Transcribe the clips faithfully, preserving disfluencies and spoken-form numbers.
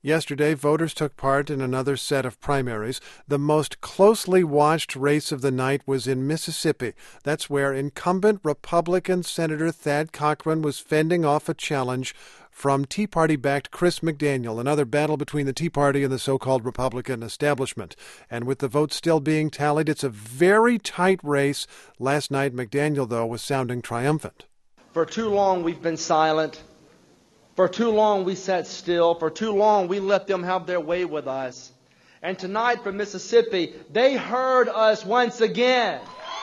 Yesterday, voters took part in another set of primaries. The most closely watched race of the night was in Mississippi. That's where incumbent Republican Senator Thad Cochran was fending off a challenge from Tea Party-backed Chris McDaniel, another battle between the Tea Party and the so-called Republican establishment. And with the votes still being tallied, it's a very tight race. Last night, McDaniel, though, was sounding triumphant. For too long, we've been silent. For too long we sat still. For too long we let them have their way with us. And tonight from Mississippi, they heard us once again.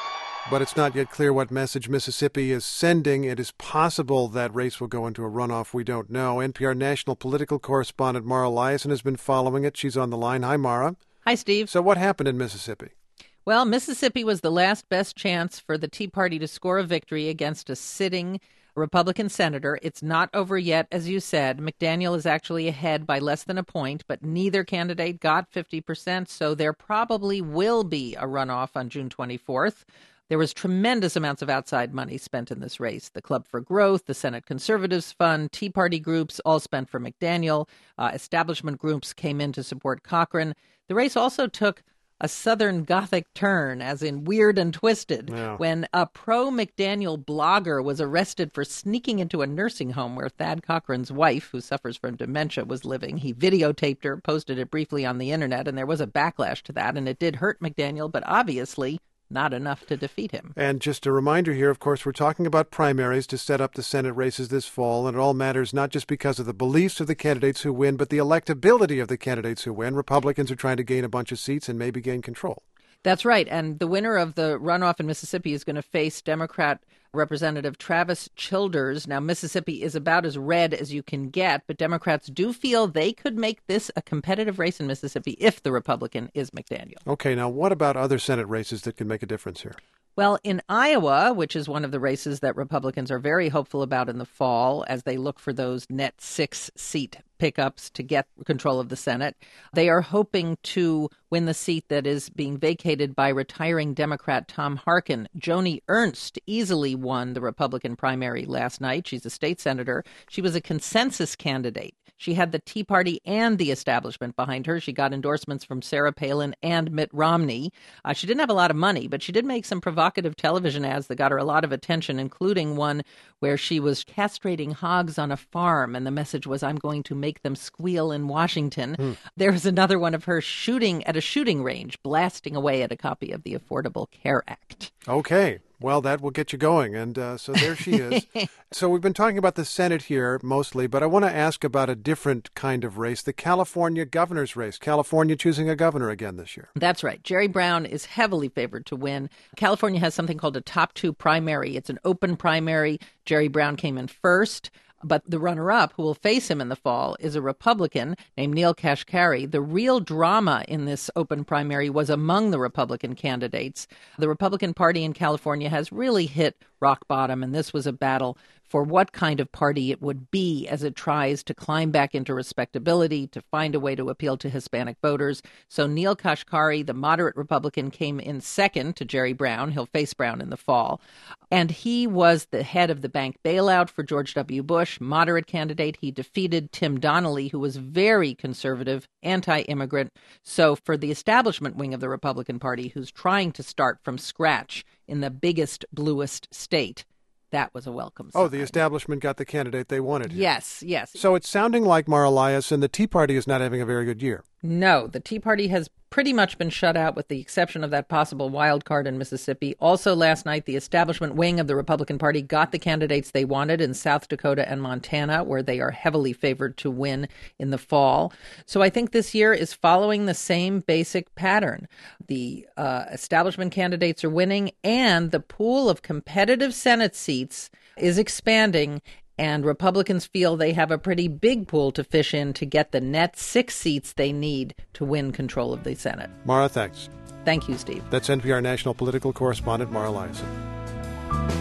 But it's not yet clear what message Mississippi is sending. It is possible that race will go into a runoff. We don't know. N P R national political correspondent Mara Liasson has been following it. She's on the line. Hi, Mara. Hi, Steve. So what happened in Mississippi? Well, Mississippi was the last best chance for the Tea Party to score a victory against a sitting Republican senator. It's not over yet, as you said. McDaniel is actually ahead by less than a point, but neither candidate got fifty percent, so there probably will be a runoff on June twenty-fourth. There was tremendous amounts of outside money spent in this race. The Club for Growth, the Senate Conservatives Fund, Tea Party groups all spent for McDaniel. Uh, establishment groups came in to support Cochran. The race also took a Southern Gothic turn, as in weird and twisted, yeah. when a pro-McDaniel blogger was arrested for sneaking into a nursing home where Thad Cochran's wife, who suffers from dementia, was living. He videotaped her, posted it briefly on the internet, and there was a backlash to that, and it did hurt McDaniel, but obviously not enough to defeat him. And just a reminder here, of course, we're talking about primaries to set up the Senate races this fall, and it all matters not just because of the beliefs of the candidates who win, but the electability of the candidates who win. Republicans are trying to gain a bunch of seats and maybe gain control. That's right. And the winner of the runoff in Mississippi is going to face Democrat Representative Travis Childers. Now, Mississippi is about as red as you can get, but Democrats do feel they could make this a competitive race in Mississippi if the Republican is McDaniel. Okay, now what about other Senate races that can make a difference here? Well, in Iowa, which is one of the races that Republicans are very hopeful about in the fall as they look for those net six-seat pickups to get control of the Senate, they are hoping to win the seat that is being vacated by retiring Democrat Tom Harkin. Joni Ernst easily won the Republican primary last night. She's a state senator. She was a consensus candidate. She had the Tea Party and the establishment behind her. She got endorsements from Sarah Palin and Mitt Romney. Uh, she didn't have a lot of money, but she did make some provocative television ads that got her a lot of attention, including one where she was castrating hogs on a farm, and the message was, "I'm going to make them squeal in Washington." Mm. There was another one of her shooting at a shooting range, blasting away at a copy of the Affordable Care Act. Okay. Well, that will get you going. And uh, so there she is. So we've been talking about the Senate here mostly, but I want to ask about a different kind of race, the California governor's race. California choosing a governor again this year. That's right. Jerry Brown is heavily favored to win. California has something called a top two primary. It's an open primary. Jerry Brown came in first. But the runner-up, who will face him in the fall, is a Republican named Neel Kashkari. The real drama in this open primary was among the Republican candidates. The Republican Party in California has really hit rock bottom, and this was a battle for what kind of party it would be as it tries to climb back into respectability, to find a way to appeal to Hispanic voters. So Neel Kashkari, the moderate Republican, came in second to Jerry Brown. He'll face Brown in the fall. And he was the head of the bank bailout for George W. Bush, moderate candidate. He defeated Tim Donnelly, who was very conservative, anti-immigrant. So for the establishment wing of the Republican Party, who's trying to start from scratch in the biggest, bluest state, that was a welcome sign. Oh, the establishment got the candidate they wanted here. Yes, yes. So it's sounding like, Mara Liasson, the Tea Party is not having a very good year. No, the Tea Party has pretty much been shut out with the exception of that possible wild card in Mississippi. Also last night, the establishment wing of the Republican Party got the candidates they wanted in South Dakota and Montana, where they are heavily favored to win in the fall. So I think this year is following the same basic pattern. The uh, establishment candidates are winning, and the pool of competitive Senate seats is expanding. And Republicans feel they have a pretty big pool to fish in to get the net six seats they need to win control of the Senate. Mara, thanks. Thank you, Steve. That's N P R national political correspondent Mara Liasson.